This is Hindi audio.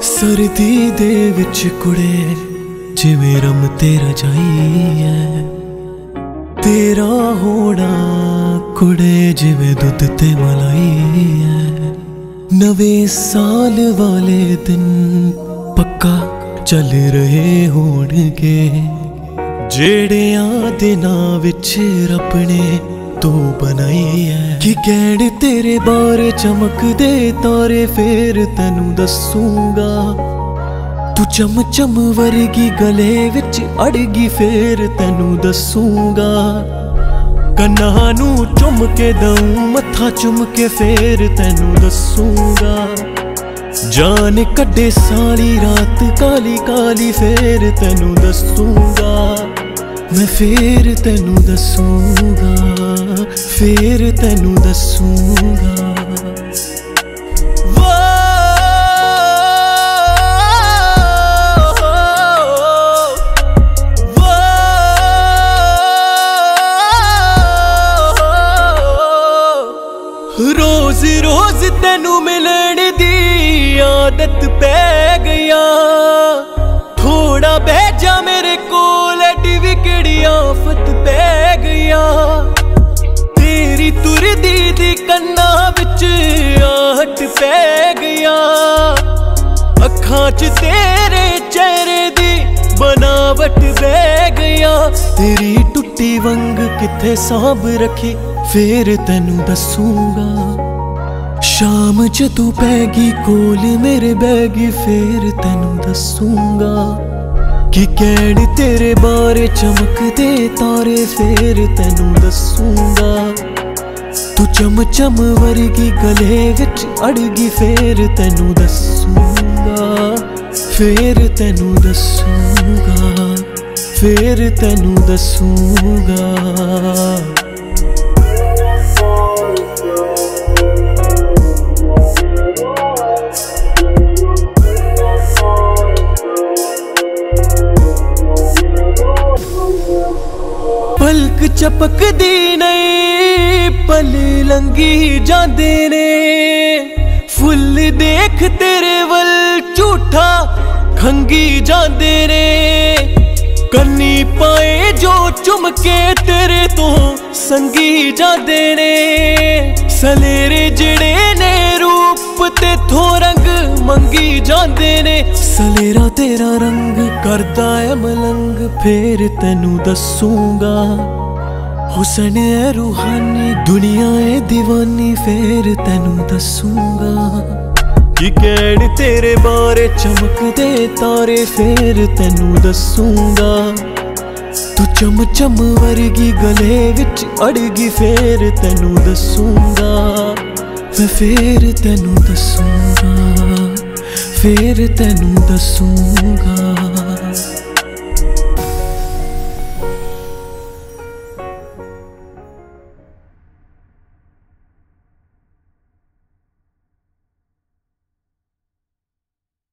ਸਰਦੀ ਦੇ ਵਿੱਚ ਕੁੜੇ ਜਿਵੇਂ ਰਮ ਤੇਰਾ ਜਾਈ ਹੈ, ਤੇਰਾ ਹੋਣਾ ਕੁੜੇ ਜਿਵੇਂ ਦੁੱਧ ਤੇ ਮਲਾਈ ਹੈ। ਨਵੇਂ ਸਾਲ ਵਾਲੇ ਦਿਨ ਪੱਕਾ ਚੱਲ ਰਹੇ ਹੋਣਗੇ, ਜਿਹੜਿਆਂ ਦਿਨਾਂ ਵਿੱਚ ਰੱਬ ਨੇ ਤੂੰ ਬਣਾਈ ਹੈ। ਕੀ ਕਹਿਣ ਤੇਰੇ ਬਾਰੇ ਚਮਕਦੇ ਤਾਰੇ ਫੇਰ ਤੈਨੂੰ ਦੱਸੂਗਾ, ਤੂੰ ਚਮ ਚਮ ਵਰਗੀ ਗਲੇ ਵਿੱਚ ਅੜਗੀ ਫੇਰ ਤੈਨੂੰ ਦੱਸੂਗਾ। ਕੰਨਾਂ ਨੂੰ ਚੁੰਮ ਕੇ ਦਊਂ ਮੱਥਾ ਚੁੰਮ ਕੇ ਫੇਰ ਤੈਨੂੰ ਦੱਸੂਗਾ। ਜਾਨ ਕੱਢੇ ਸਾਰੀ ਰਾਤ ਕਾਲੀ ਕਾਲੀ ਫੇਰ ਤੈਨੂੰ ਦੱਸੂਗਾ। मैं फिर तेनू दसूंगा, फिर तेनू दसूंगा। रोज रोज तेनू मिलण दी आदत पै गई, थोड़ा बह जा मेरे कोल विकड़ी आफत पै गया। तेरी तुरदी दी कन्ना विच आहट पै गया, अखां च तेरे चेहरे दी बनावट बह गया। तेरी टुट्टी वंग किथे सांभ रखी फिर तैनू दसूंगा। शाम जदों पैगी कोल मेरे बैगी फिर तैनू दसूंगा। कि कहण तेरे बारे चमकदे तारे फिर तैनू दसूंगा। तू चम चम वर्गी गले विच अड़गी फिर तैनू दसूंगा। फिर तैनू दसूंगा, फिर तैनू दसूंगा। पलक चपकदी नहीं पल लंघी जांदे ने, फुल देख तेरे वल झूठा खंगी जांदे ने। कन्नी पाए जो चुम के तेरे तो संगी जांदे ने, सलेरे जिड़े ने रूप ते थो रंग मंगी जांदे ने। सलेरा तेरा रंग करदा है मलंग फिर तैनू दसूंगा। हुसन है रूहानी दुनिया है दीवानी फिर तैनू दसूंगा। कि कहण तेरे बारे चमकदे तारे फिर तैनू दसूंगा। तू चम चम वर्गी गले विच अड़गी फिर तैनू दसूंगा। मैं फिर तैनू दसूंगा, फिर तैनू दसूंगा।